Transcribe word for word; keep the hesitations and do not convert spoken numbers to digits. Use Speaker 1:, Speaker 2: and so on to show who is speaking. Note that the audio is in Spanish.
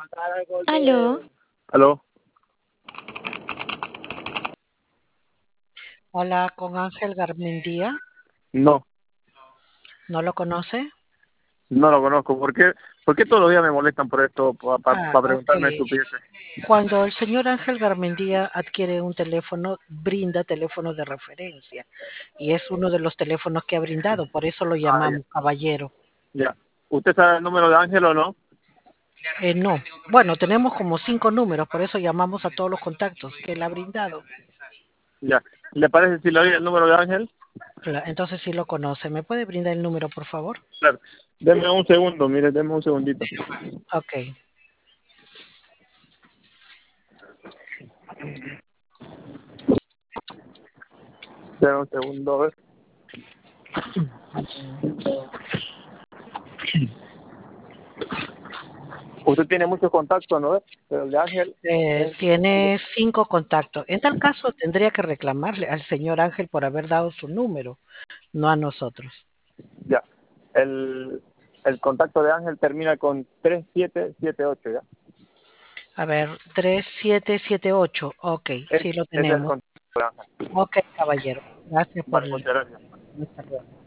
Speaker 1: Aló,
Speaker 2: ¿Aló?
Speaker 3: Hola, con Ángel Garmendia.
Speaker 2: No,
Speaker 3: ¿No lo conoce?
Speaker 2: no lo conozco. ¿Por qué, por qué todos los días me molestan por esto, para pa,
Speaker 3: Ah,
Speaker 2: pa
Speaker 3: ok.
Speaker 2: preguntarme estupideces?
Speaker 3: Cuando el señor Ángel Garmendia adquiere un teléfono, brinda teléfono de referencia. Y es uno de los teléfonos que ha brindado, por eso lo
Speaker 2: Ah, ya,
Speaker 3: llamamos caballero.
Speaker 2: ya. ¿Usted sabe el número de Ángel o no?
Speaker 3: Eh, no, bueno, tenemos como cinco números, por eso llamamos a todos los contactos que él ha brindado.
Speaker 2: Ya. ¿Le parece si le doy el número de Ángel?
Speaker 3: Cla- Entonces sí lo conoce. ¿Me puede brindar el número, por favor?
Speaker 2: Claro. Deme un segundo, mire, deme un segundito.
Speaker 3: Ok.
Speaker 2: Deme un segundo, a ver. Usted tiene muchos contactos, ¿no? Pero el de Ángel
Speaker 3: Eh,
Speaker 2: es...
Speaker 3: tiene cinco contactos. En tal caso, tendría que reclamarle al señor Ángel por haber dado su número, no a nosotros.
Speaker 2: Ya. El, el contacto de Ángel termina con tres siete siete ocho, ¿ya?
Speaker 3: A ver, tres siete siete ocho. Ok,
Speaker 2: Es,
Speaker 3: sí lo
Speaker 2: ese es el
Speaker 3: tenemos.
Speaker 2: contacto de Ángel.
Speaker 3: Ok, caballero. Gracias por
Speaker 2: Vale,
Speaker 3: el...
Speaker 2: muchas gracias.
Speaker 3: Hasta luego.